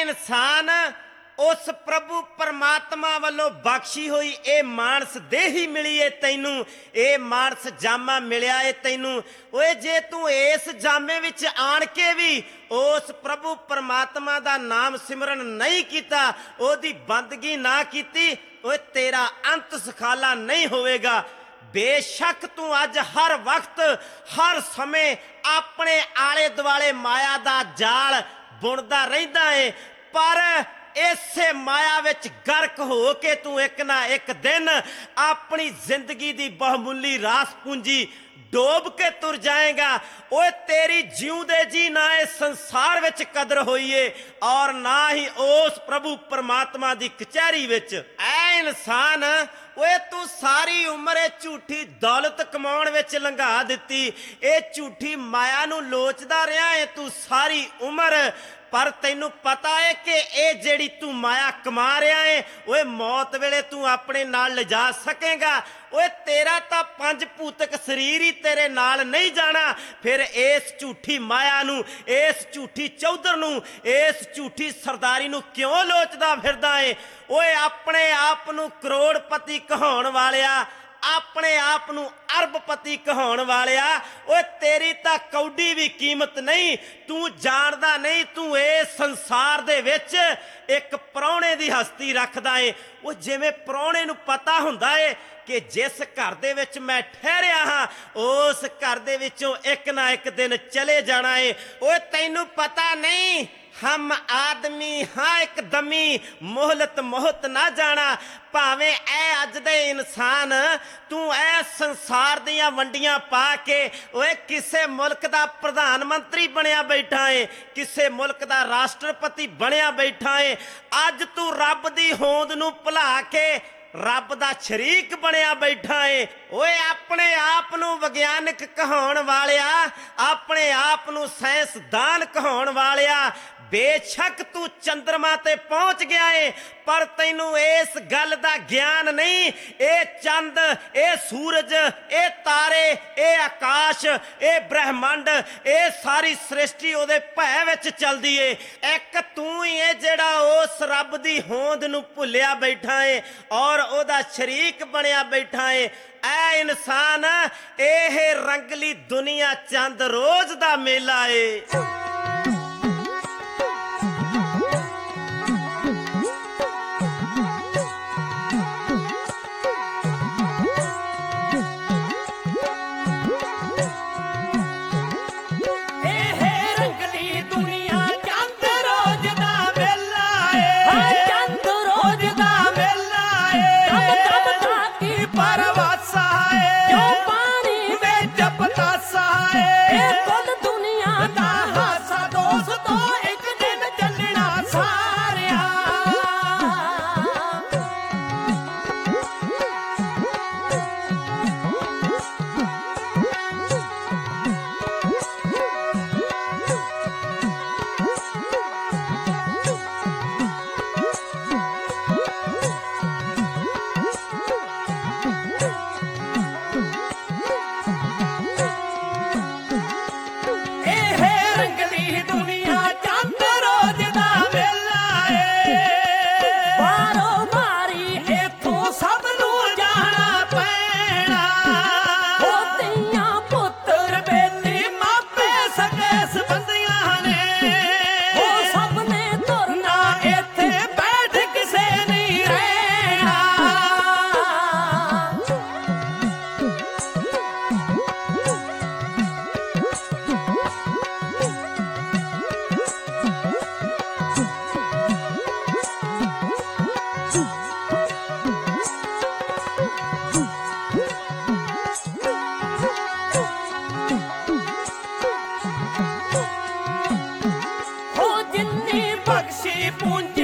इंसान उस प्रभु परमात्मा वालों बख्शी हुई ए मानस देही मिली है तैनू, ए मानस जामा मिलिया है तैनू। ओए जे तू इस जामे विच आण के भी उस प्रभु परमात्मा दा नाम सिमरन नहीं कीता, ओदी बंदगी ना कीती, ओए तेरा अंत सखाला नहीं होवेगा। बेशक तू अज हर वक्त हर समय अपने आले दुआले माया दा जाल बुनदा रहिंदा है, पर इसे माया विच गर्क हो के तू एक ना एक दिन अपनी जिंदगी दी बहुमूली रास पूंजी डोब के तुर जाएगा। ओए तेरी जिउंदे जी ना इस संसार विच कदर होई है और ना ही उस प्रभु परमात्मा दी कचहरी विच। ऐ इंसान, ओए तू सारी उम्र झूठी दौलत कमाउण विच लंघा दित्ती, ए झूठी माया नूं लोचदा रहा है तू सारी उम्र, पर तैनू पता है कि ये जेड़ी तू माया कमा रहा है ओए मौत वेले तू अपने नाल लिजा सकेगा। ओए तेरा तां पंज भूतक शरीर ही तेरे नाल नहीं जाना, फिर इस झूठी माया नू, इस झूठी चौधर नू, इस झूठी सरदारी नू क्यों लोचदा फिरदा है? ओए अपने आप नू करोड़पति कहाउण वालिया, अपने आप नू अरबपति कहाउण वालिया, ओए तेरी तां कौडी भी कीमत नहीं। तू जानदा नहीं तू इस संसार दे विच एक प्राहुणे दी हस्ती रखदा है। वो जिवें प्राहुणे नू पता हुंदा है कि जिस घर दे विच मैं ठहरिया हाँ उस घर दे विचों एक ना एक दिन चले जाना है। ओए तैनू पता नहीं हम आदमी हाँ एक दमी, मोहलत मोहत ना जाना। भावें ऐ अज दे इंसान तू ऐ संसार दियां वंडियां पा के ओए किसे मुल्क दा प्रधानमंत्री बनिया बैठा है, किसे मुल्क दा राष्ट्रपति बनिया बैठा है। अज तू रब दी होंद नू भुला के रब दा शरीक बनिया बैठा है। ओए अपने आप नू विग्यानक कहाउण वालिया, अपने आप नू साइंसदान कहाउण वालिया, बेशक तू चंद्रमा ते पहुंच गया है पर तैनू इस गल दा ज्ञान नहीं। ए चंद, ए सूरज, ए तारे, ए आकाश, ए ब्रह्मंड, ए सारी सृष्टि ओदे भय विच चलदी है। एक तू ही है जेड़ा उस रब दी होंद नू भुलिया बैठा है और ओदा शरीक बनिया बैठा है। ऐ इंसान, एह रंगली दुनिया चंद रोज दा मेला है। बख्शी पूंजी